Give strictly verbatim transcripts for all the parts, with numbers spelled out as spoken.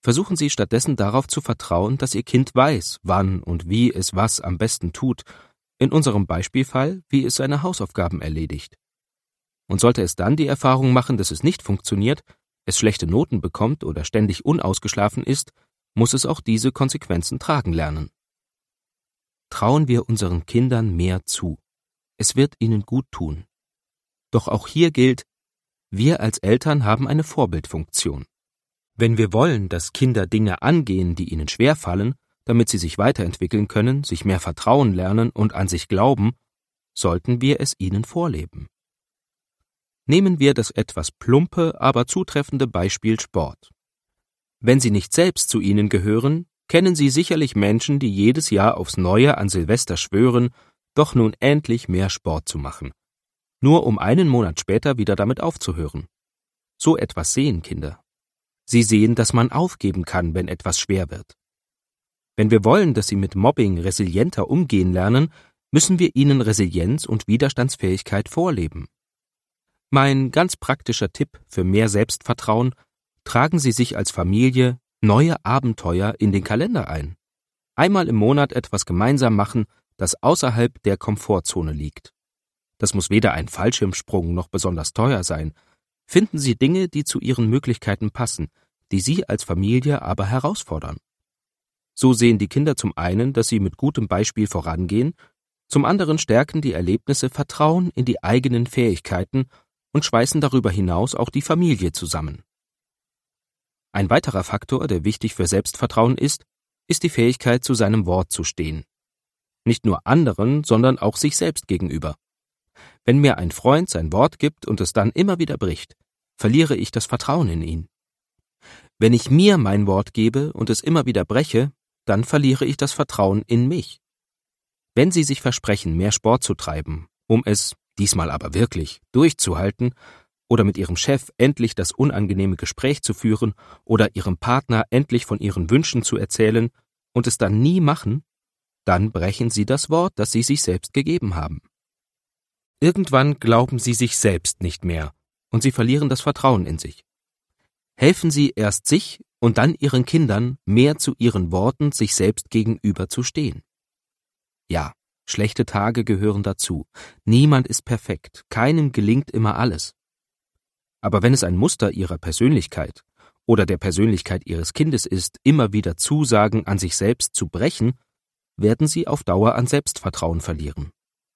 Versuchen Sie stattdessen darauf zu vertrauen, dass Ihr Kind weiß, wann und wie es was am besten tut, in unserem Beispielfall, wie es seine Hausaufgaben erledigt. Und sollte es dann die Erfahrung machen, dass es nicht funktioniert, es schlechte Noten bekommt oder ständig unausgeschlafen ist, muss es auch diese Konsequenzen tragen lernen. Trauen wir unseren Kindern mehr zu. Es wird ihnen gut tun. Doch auch hier gilt, wir als Eltern haben eine Vorbildfunktion. Wenn wir wollen, dass Kinder Dinge angehen, die ihnen schwerfallen, damit sie sich weiterentwickeln können, sich mehr vertrauen lernen und an sich glauben, sollten wir es ihnen vorleben. Nehmen wir das etwas plumpe, aber zutreffende Beispiel Sport. Wenn Sie nicht selbst zu ihnen gehören, kennen Sie sicherlich Menschen, die jedes Jahr aufs Neue an Silvester schwören, doch nun endlich mehr Sport zu machen, nur um einen Monat später wieder damit aufzuhören. So etwas sehen Kinder. Sie sehen, dass man aufgeben kann, wenn etwas schwer wird. Wenn wir wollen, dass sie mit Mobbing resilienter umgehen lernen, müssen wir ihnen Resilienz und Widerstandsfähigkeit vorleben. Mein ganz praktischer Tipp für mehr Selbstvertrauen: Tragen Sie sich als Familie neue Abenteuer in den Kalender ein. Einmal im Monat etwas gemeinsam machen, das außerhalb der Komfortzone liegt. Das muss weder ein Fallschirmsprung noch besonders teuer sein. Finden Sie Dinge, die zu Ihren Möglichkeiten passen, die Sie als Familie aber herausfordern. So sehen die Kinder zum einen, dass sie mit gutem Beispiel vorangehen, zum anderen stärken die Erlebnisse Vertrauen in die eigenen Fähigkeiten und schweißen darüber hinaus auch die Familie zusammen. Ein weiterer Faktor, der wichtig für Selbstvertrauen ist, ist die Fähigkeit, zu seinem Wort zu stehen. Nicht nur anderen, sondern auch sich selbst gegenüber. Wenn mir ein Freund sein Wort gibt und es dann immer wieder bricht, verliere ich das Vertrauen in ihn. Wenn ich mir mein Wort gebe und es immer wieder breche, dann verliere ich das Vertrauen in mich. Wenn Sie sich versprechen, mehr Sport zu treiben, um es, diesmal aber wirklich, durchzuhalten, oder mit Ihrem Chef endlich das unangenehme Gespräch zu führen oder Ihrem Partner endlich von Ihren Wünschen zu erzählen und es dann nie machen, dann brechen Sie das Wort, das Sie sich selbst gegeben haben. Irgendwann glauben Sie sich selbst nicht mehr und Sie verlieren das Vertrauen in sich. Helfen Sie erst sich und dann Ihren Kindern, mehr zu ihren Worten sich selbst gegenüber zu stehen. Ja, schlechte Tage gehören dazu. Niemand ist perfekt, keinem gelingt immer alles. Aber wenn es ein Muster Ihrer Persönlichkeit oder der Persönlichkeit Ihres Kindes ist, immer wieder Zusagen an sich selbst zu brechen, werden Sie auf Dauer an Selbstvertrauen verlieren.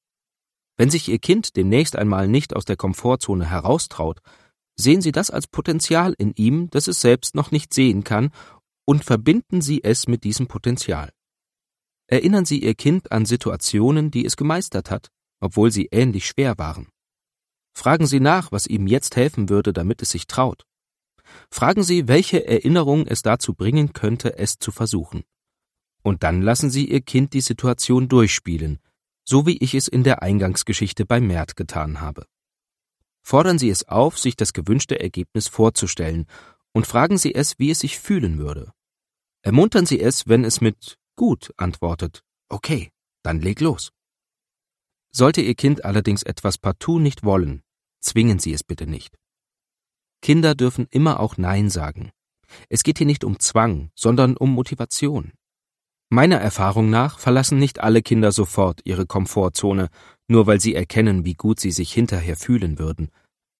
Wenn sich Ihr Kind demnächst einmal nicht aus der Komfortzone heraustraut, sehen Sie das als Potenzial in ihm, das es selbst noch nicht sehen kann, und verbinden Sie es mit diesem Potenzial. Erinnern Sie Ihr Kind an Situationen, die es gemeistert hat, obwohl sie ähnlich schwer waren. Fragen Sie nach, was ihm jetzt helfen würde, damit es sich traut. Fragen Sie, welche Erinnerung es dazu bringen könnte, es zu versuchen. Und dann lassen Sie Ihr Kind die Situation durchspielen, so wie ich es in der Eingangsgeschichte bei Mert getan habe. Fordern Sie es auf, sich das gewünschte Ergebnis vorzustellen und fragen Sie es, wie es sich fühlen würde. Ermuntern Sie es, wenn es mit »gut« antwortet. Okay, dann leg los. Sollte Ihr Kind allerdings etwas partout nicht wollen, zwingen Sie es bitte nicht. Kinder dürfen immer auch Nein sagen. Es geht hier nicht um Zwang, sondern um Motivation. Meiner Erfahrung nach verlassen nicht alle Kinder sofort ihre Komfortzone, nur weil sie erkennen, wie gut sie sich hinterher fühlen würden.